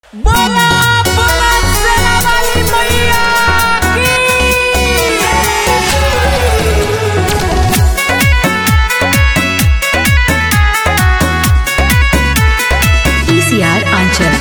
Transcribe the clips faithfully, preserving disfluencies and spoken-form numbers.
बोला बोला सेना वाली मैया की। पीसीआर आंचल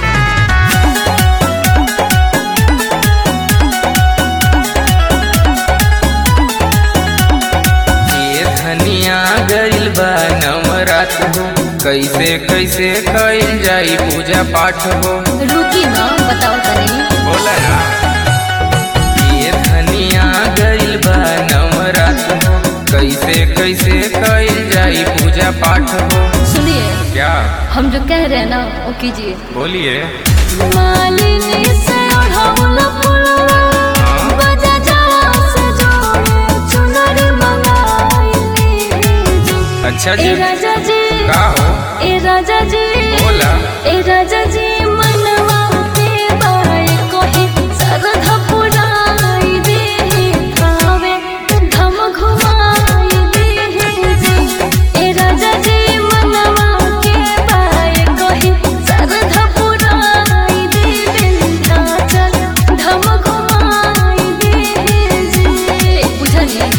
धनिया गइल बा नवरात हो, कैसे कैसे कइल जाई पूजा पाठ हो। रुकी ना बताओ तनी। बोला ना ये धनिया गइल बा नवरात हो, कैसे कैसे कइल जाई पूजा पाठ हो। सुनिए, क्या हम जो कह रहे हैं ना वो कीजिए। बोलिए। मालिनी से ओढ़ौला फुलवा, बजा जवा से जोड़े चुनर मंगाइली। अच्छा जी। ए राजा जी का हो? ए राजा जी बोला। ए राजा जी मनवा के बाए कोही सरधा पुराई दे खावे धम घुमाई दे जी। ए राजा जी मनवा के बाए कोही सरधा पुराई दे विंध्याचल धम घुमाई दे जी। बुझलिए?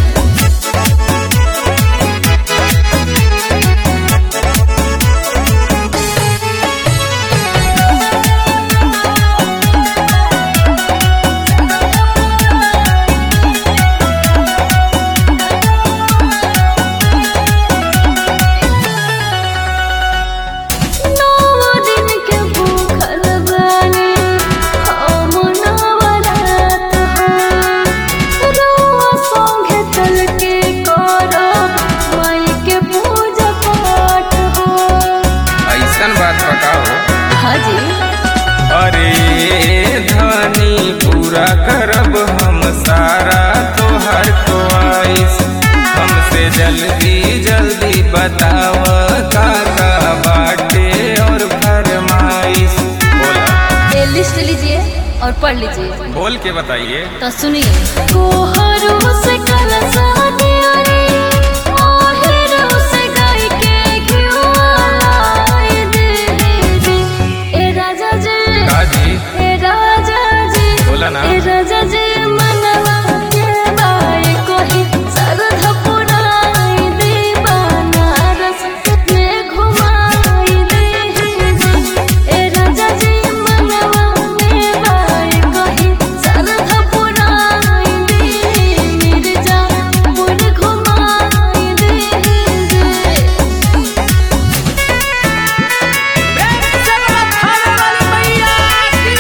अरे धनी पूरा करब हम सारा तोहर ख्वाहिश, हमसे जल्दी जल्दी बताव का का बाटे और फरमाइश। बोला। ये लिस्ट लीजिए और पढ़ लीजिए। बोल के बताइए। तो सुनिए। कोहरू से कलसा दियारी, ओहेरू से गाय के घिउवा लाई दे जी। ए राजा जी काजी। ए राजा जी बोला ना। ए राजा जी मनवा के बाए कोही सरधा पुराई दे बनारस में घुमाई दे जी। ए राजा जी मनवा के बाए कोही सरधा पुराई दे मिर्जापुर घुमाई दे जी। सेना वाली मैया की।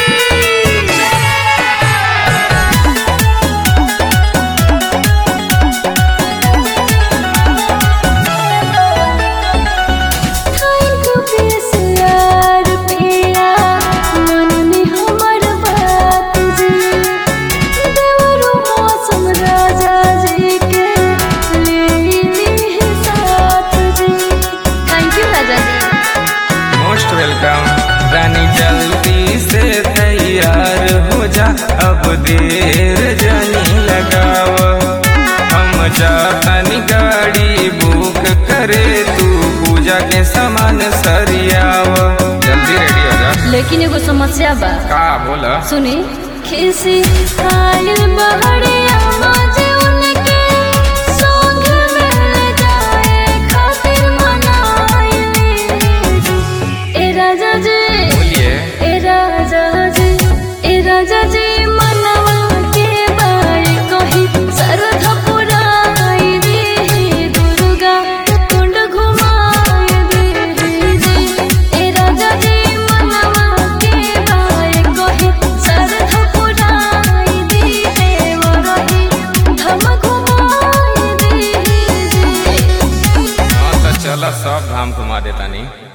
थैंक यू पीसीआर पिया, मननी हमर बात जी। देवरू मौसम राजा जी के लेली साथ जी। थैंक यू राजा जी। Most welcome. रानी जल्दी से तैयार हो जा, अब देर जानी लगाव। हम जातन गाड़ी बुक करे, तू पूजा के सामान सरियाव। जल्दी रेडी हो जा। लेकिन एगो समस्या बा। का बोला? सुनी। खिसी आयल बहरिया माजे उनके संग मिल जाए खातिर मनाइली। ए राजा जी बोलिए। ए राजा जी ए राजा जी मनवा के बाए कोही सरधा पुराई दे दुर्गा कुंड घुमाई दे जी। ए राजा जी मनवा के बाए कोही सरधा पुराई दे देवरही धम घुमाई दे जी। हाँ तो चलो सब धाम घुमा देता नहीं।